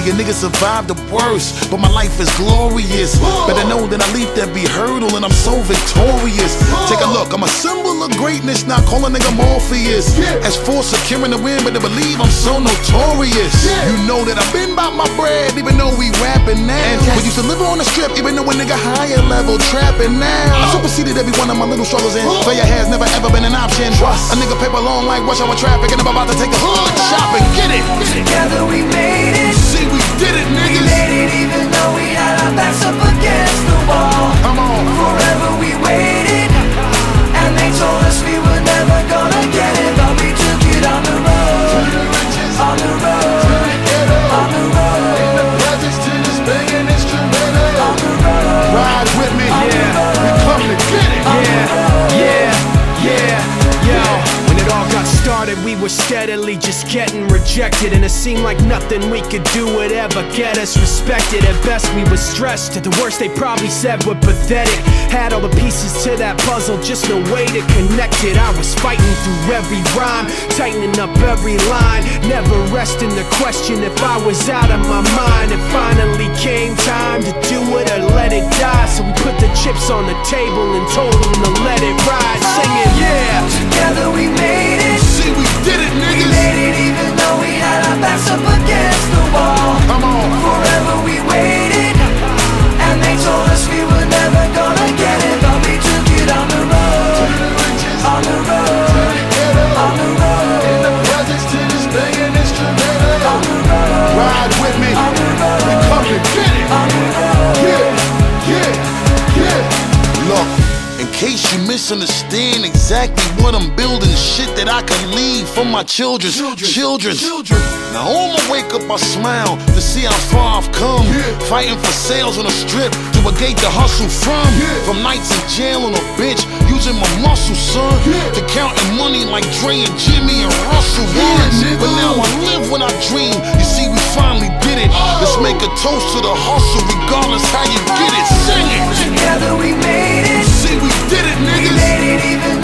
A nigga survived the worst, but my life is glorious. Better know that I leap every hurdle and I'm so victorious. Take a look, I'm a symbol of greatness, not call a nigga Morpheus. As for securing the win, better believe I'm so notorious. You know that I've been about my bread, even though we rapping now. We used to live on the strip, even though a nigga higher level trapping now. I superseded every one of my little struggles and failure has never ever been an option. A nigga paper long like rush hour traffic and I'm about to take a hood shopping. Get it! Together we made it. See, we did it, niggas. We made it even though we had our backs up against the wall. Come on. Forever we waited, and they told us we were never gonna get it, but we took it on the road, on the road, on the road. In the presence to this banging instrumental. On the road. Ride with me, we come to get it. Yo, when it all got started, we were steadily just getting rejected, and it seemed like nothing we could do would ever get us respected. At best we were stressed, at the worst they probably said we're pathetic. Had all the pieces to that puzzle, just no way to connect it. I was fighting through every rhyme, tightening up every line, never resting the question if I was out of my mind. It finally came time to do it or let it die, so we put the chips on the table and told them to let it ride, singing Together we made it. See, we did it, We niggas. made it even though we had our backs up against the wall. Come on. Forever we waited, and they told us we were never gonna get it, but we took it on the road, on the road, on the road. In the presence to this banging instrumental. On the road, Ride with me, on the road, we come to get it. on the road. Look, in case you misunderstand exactly what I'm building, shit that I can leave for my children. Now on my wake up I smile to see how far I've come. Fighting for sales on the strip to a gate to hustle from. From nights in jail on a bench, using my muscle, son. To counting money like Dre and Jimmy and Russell won. But now I live when I dream. You see, we finally did it. Let's make a toast to the hustle, regardless how you get it. Sing it. Together we made it. See, we did it, We niggas. made it even